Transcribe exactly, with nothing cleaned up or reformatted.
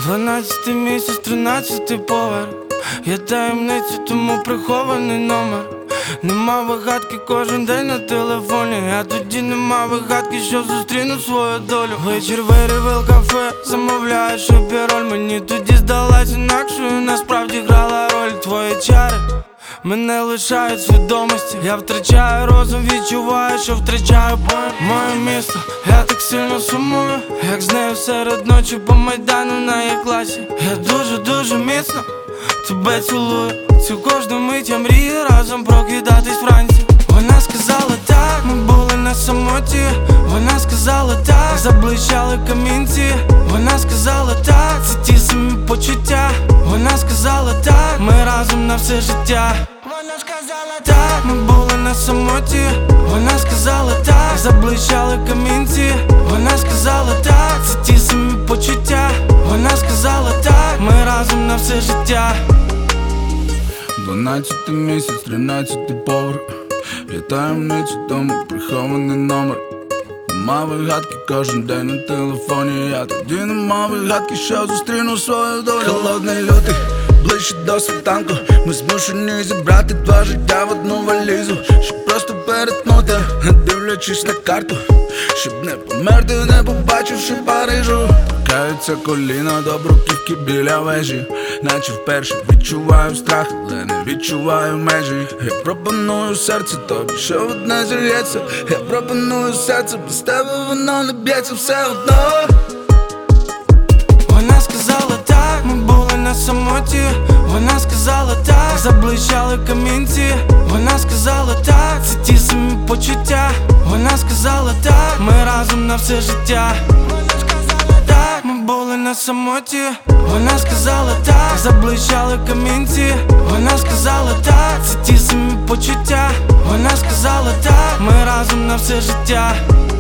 Дванадцятий місяць, тринадцятий поверх. Я таємниця, тому прихований номер. Нема вигадки кожен день на телефоні. Я тоді нема вигадки, що зустріну свою долю. Вечір вирівел кафе, замовляєш собі роль. Мені тоді здалась інакшою, насправді грала роль. Твої чари мене лишають свідомості. Я втрачаю розум, відчуваю, що втрачаю моє місто. Я так сильно сумую, як з нею серед ночі по майдану на її класі. Я дуже-дуже міцно тебе цілую. Цю кожну мить я мрію разом прокидатись вранці. Вона сказала так, ми були на самоті. Вона сказала так, заблищали камінці. Вона сказала так, це ті самі почуття. Вона сказала так, ми разом на все життя. Вона сказала так, ми були на самоті. Вона сказала так, заблищали камінці. Вона сказала так, це ті самі почуття. Вона сказала так, ми разом на все життя. Дванадцятий місяць, тринадцятий поверх. Я таємниця, тому прихований номер. Нема вигадки кожен день на телефоні. Я тоді нема вигадки, що зустріну свою долю. Холодний лютий, ближче до світанку. Ми змушені зібрати два життя в одну валізу, щоб просто перетнути, не дивлячись на карту. Щоб не померти, не побачивши Парижу. Торкаються коліна до бруківки біля вежі. Наче вперше відчуваю страх, але не відчуваю межі. Я пропоную серце тобі, що одне зірється. Я пропоную серце, без тебе воно не б'ється все одно. Вона сказала так, ми були на самоті. Вона сказала так, заблищали камінці. Вона сказала так, це ті самі почуття. Вона сказала так, ми разом на все життя. Так, ми були на самоті. Вона сказала так, заблищали камінці. Вона сказала так, це ті самі почуття. Вона сказала так, ми разом на все життя.